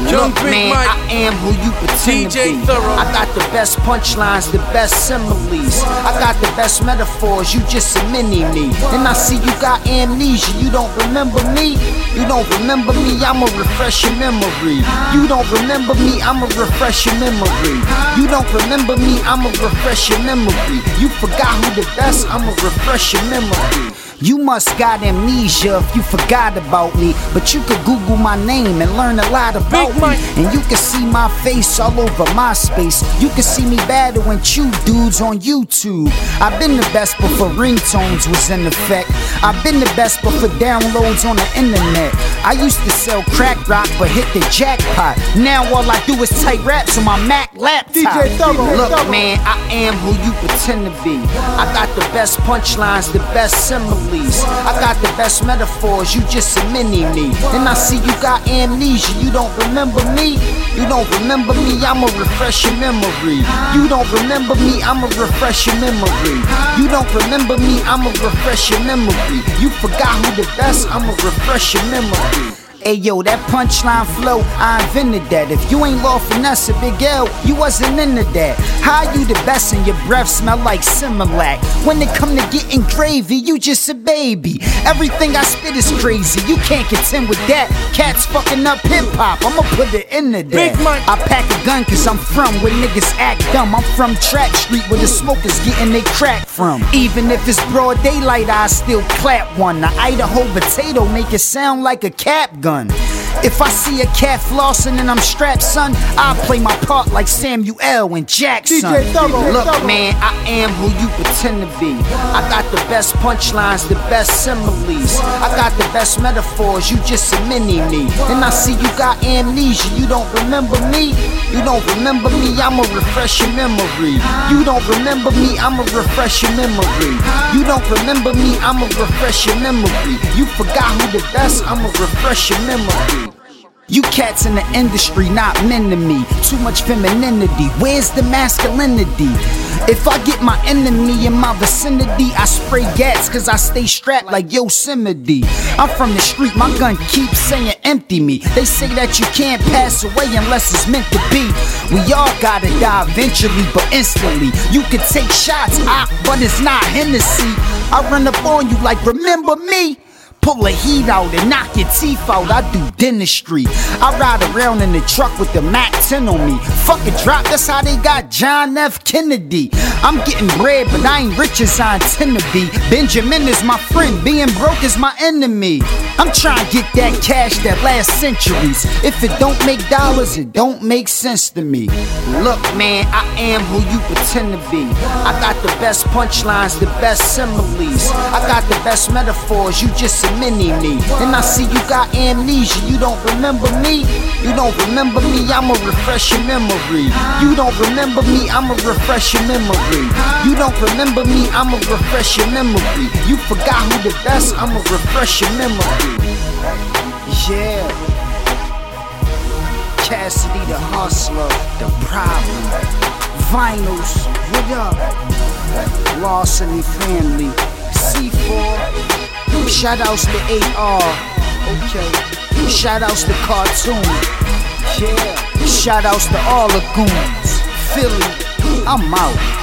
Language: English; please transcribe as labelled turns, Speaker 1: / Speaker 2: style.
Speaker 1: Look, man, I am who you pretend to be. I got the best punchlines, the best similes. I got the best metaphors, you just a mini-me. And I see you got amnesia, you don't remember me. You don't remember me, I'ma refresh your memory. You don't remember me, I'ma refresh your memory. You don't remember me, I'ma refresh your memory. You forgot who the best, I'ma refresh your memory. You must got amnesia if you forgot about me, but you could Google my name and learn a lot about me. And you can see my face all over MySpace. You can see me battling you dudes on YouTube. I've been the best before ringtones was in effect. I've been the best before downloads on the internet. I used to sell crack rock but hit the jackpot. Now all I do is type raps on my Mac laptop. Look, man, I am who you pretend to be. I got the best punchlines, the best similes. I got the best metaphors, you just a mini-me. And I see you got amnesia, you don't remember me. You don't remember me, I'ma refresh your memory. You don't remember me, I'ma refresh your memory. You don't remember me, I'ma refresh your memory. You forgot who the best, I'ma refresh your memory. Ayo, that punchline flow, I invented that. If you ain't Law Finesse, Big L, you wasn't into that. How you the best and your breath smell like Similac? When it come to getting gravy, you just a baby. Everything I spit is crazy, you can't contend with that. Cats fucking up hip-hop, I'ma put it into that. I pack a gun cause I'm from where niggas act dumb. I'm from Track Street where the smokers getting they crack from. Even if it's broad daylight, I still clap one. The Idaho potato make it sound like a cap gun. If I see a cat flossing and I'm strapped, son, I'll play my part like Samuel and Jackson. Look, man, I am who you pretend to be. I got the best punchlines, the best similes. I got the best metaphors, you just a mini-me. And I see you got amnesia, you don't remember me. You don't remember me, I'ma refresh your memory. You don't remember me, I'ma refresh your memory. You don't remember me, I'ma refresh your memory. You forgot who the best, I'ma refresh your memory. You cats in the industry not men to me. Too much femininity, where's the masculinity? If I get my enemy in my vicinity, I spray gas cause I stay strapped like Yosemite. I'm from the street, my gun keeps saying empty me. They say that you can't pass away unless it's meant to be. We all gotta die eventually, but instantly. You can take shots, but it's not Hennessy. I run up on you like, remember me? Pull a heat out and knock your teeth out, I do dentistry. I ride around in the truck with the Mac 10 on me. Fuck a drop, that's how they got John F. Kennedy. I'm getting bread, but I ain't rich as I intend to be. Benjamin is my friend, being broke is my enemy. I'm trying to get that cash that lasts centuries. If it don't make dollars, it don't make sense to me. Look, man, I am who you pretend to be. I got the best punchlines, the best similes. I got the best metaphors, you just a mini-me. And I see you got amnesia, you don't remember me. You don't remember me, I'ma refresh your memory. You don't remember me, I'ma refresh your memory. You don't remember me, I'ma refresh your memory. You forgot who the best, I'ma refresh your memory. Yeah, Cassidy the hustler, the problem. Vinyls, what up? Lost in the family. C4. Shoutouts to AR. Okay. Shoutouts to Cartoon. Yeah. Shoutouts to all the goons. Philly, I'm out.